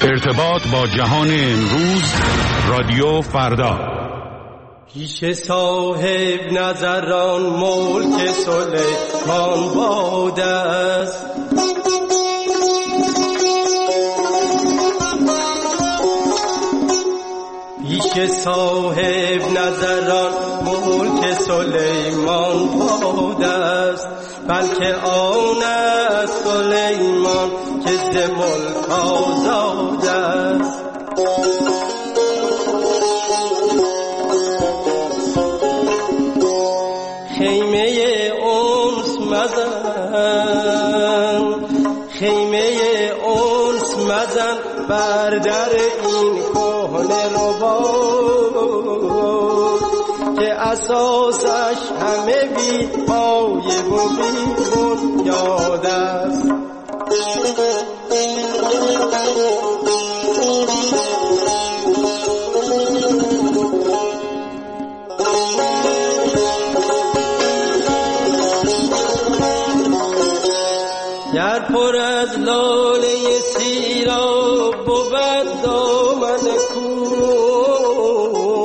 ارتباط با جهان امروز، رادیو فردا. پیش صاحب نظران ملک سلیمان باد است، پیش صاحب نظران ملک سلیمان باد است، بلکه آن است سلیمان که ز ملک آزاد است. خیمه انس مزن، خیمه انس مزن بر در این کهنه رباط که اساسش همه بی پایه و بی بنیاد است. گر پر از لاله سیراب بود دامن کوه،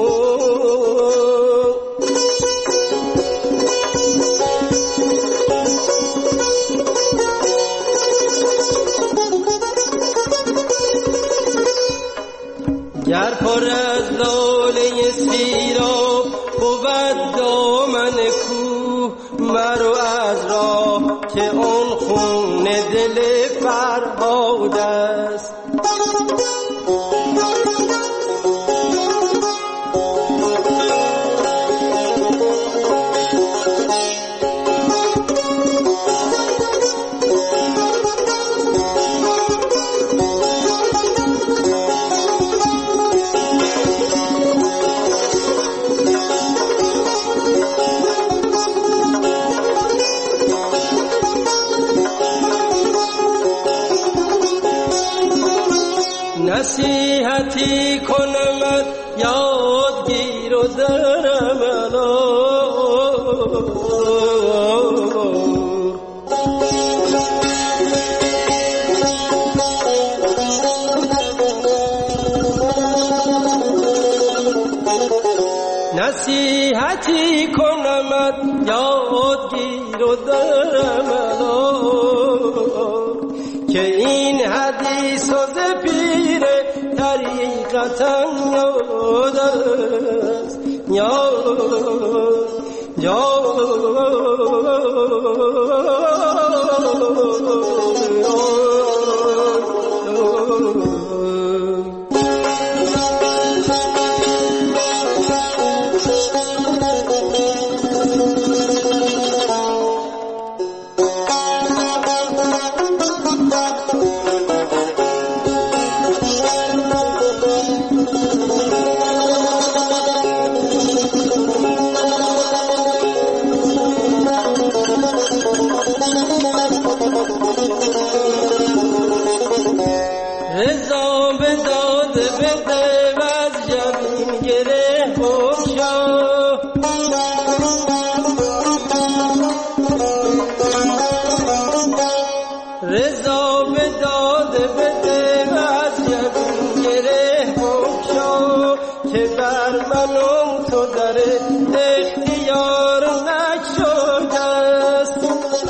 گر پر از لاله سیراب بود دامن کوه، مرو از راه که اون خون دل فرهاد است. نصیحتی کنم یادگیر و درم نصیحتی کنم یادگیر و درم که این حدیث و پیر طریقتا یاد است، رضا به داد بده و از جبین گره بگشا، رضا به داد بده و از جبین گره بگشا که بر من و تو در اختیار نشده است.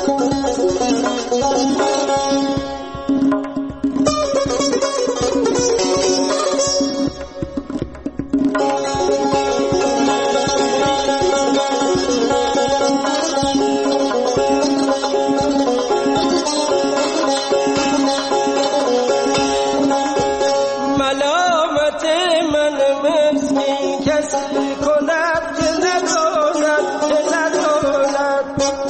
ملامت من مسکین کسی کند که نداند، که نداند.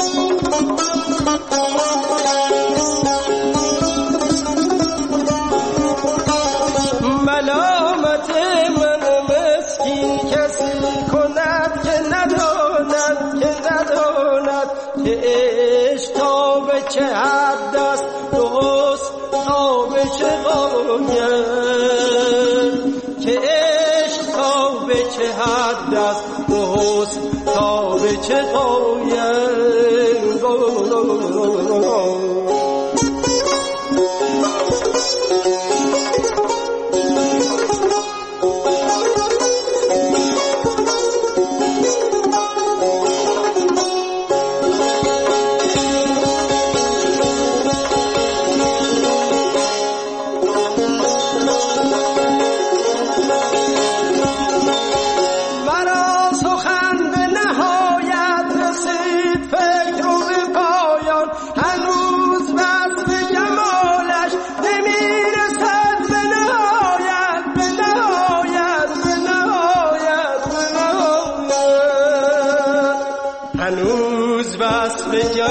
ملامت من مسکین کسی کند که نداند، که نداند که عشق تا به چه حد است، درست تا به چه قایت، که عشق تا به چه حد است، درست تا به چه قایت.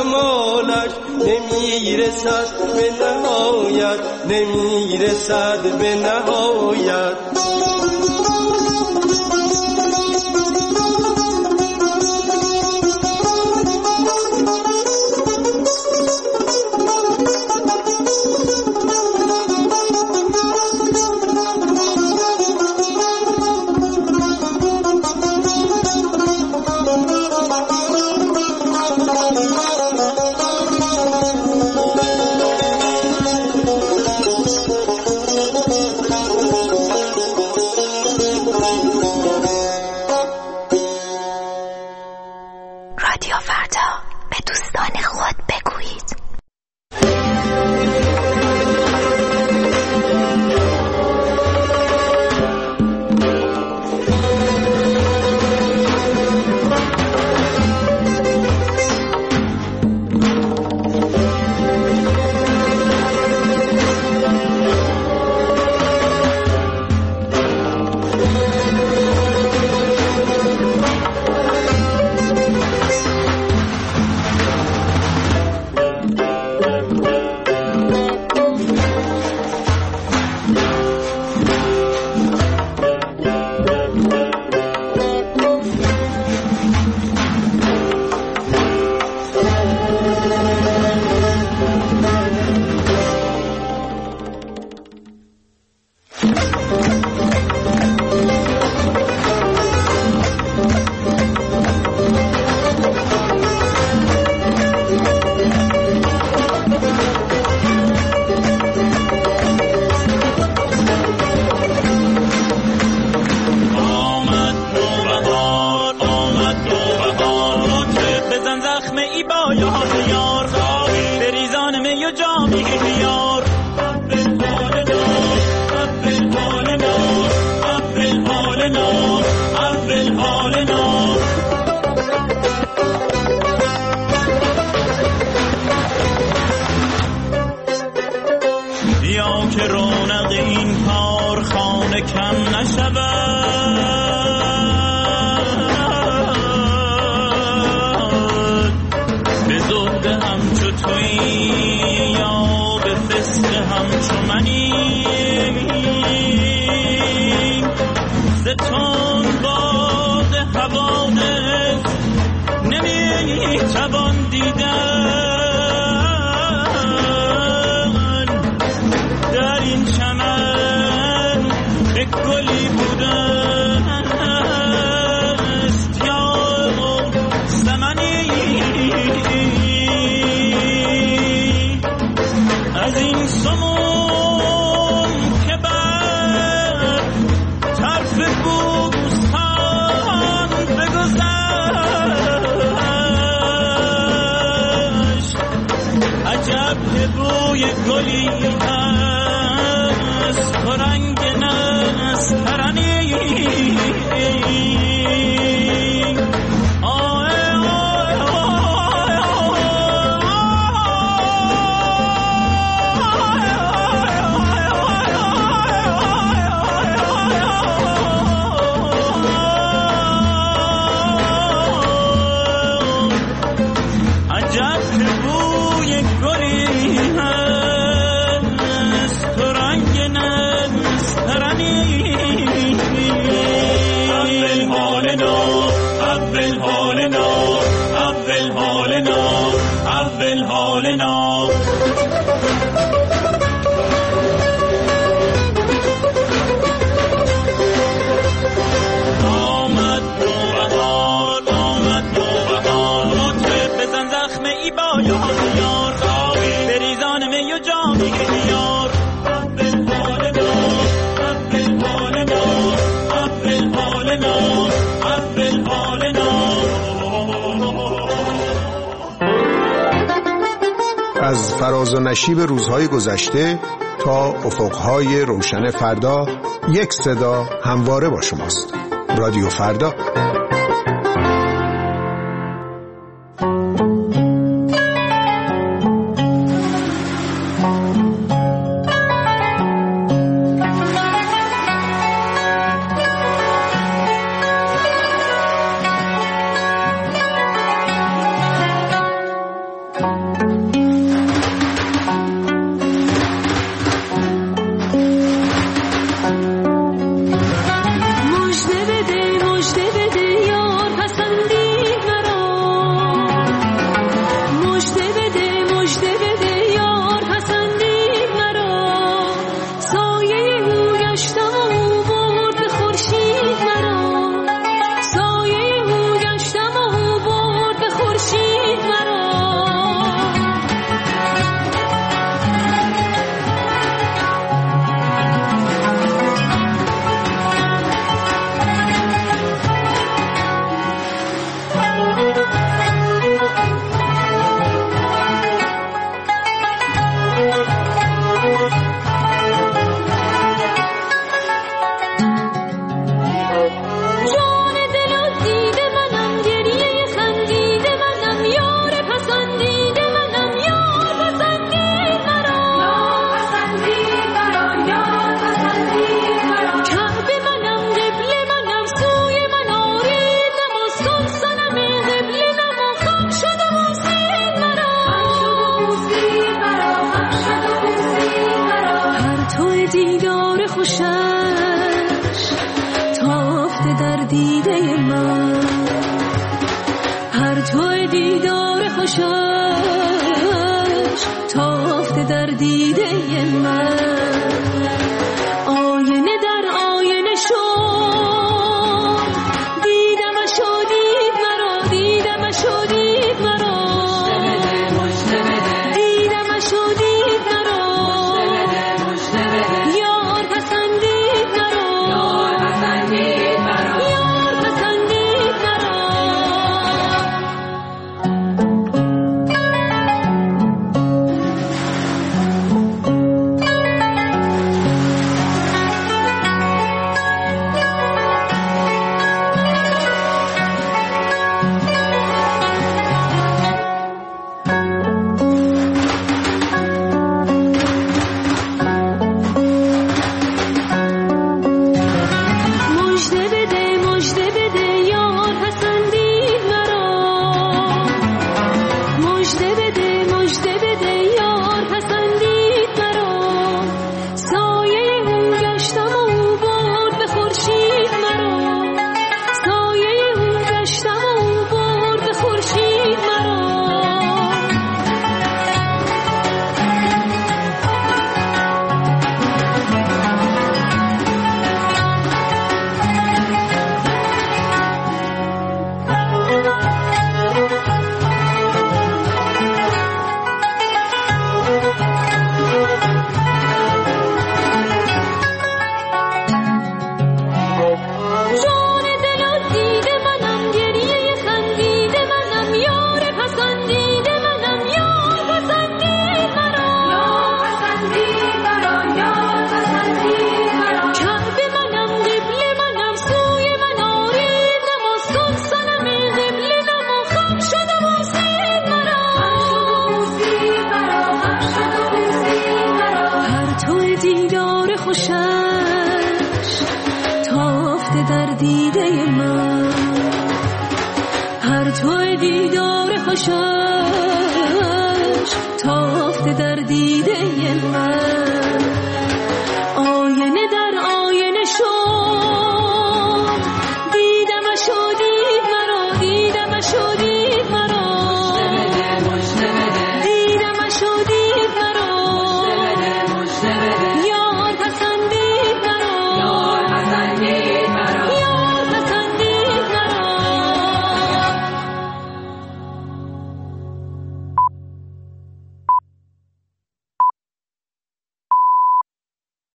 جمالش نمیرسد به نهایت، نمیرسد به نهایت. از فراز و نشیب روزهای گذشته تا افقهای روشن فردا، یک صدا همواره با شماست. رادیو فردا. توی دیدار خوشش تافته در دیده من، هر توی دیدار خوشش تافته در دیده من. آینه در آینه شد، دیدمش و دید مرا، دیدمش و دید مرا، دیدمش و دید مرا، یار پسندید مرا، یار پسندید مرا، یار پسندید مرا. خوشش تافته در دیده من.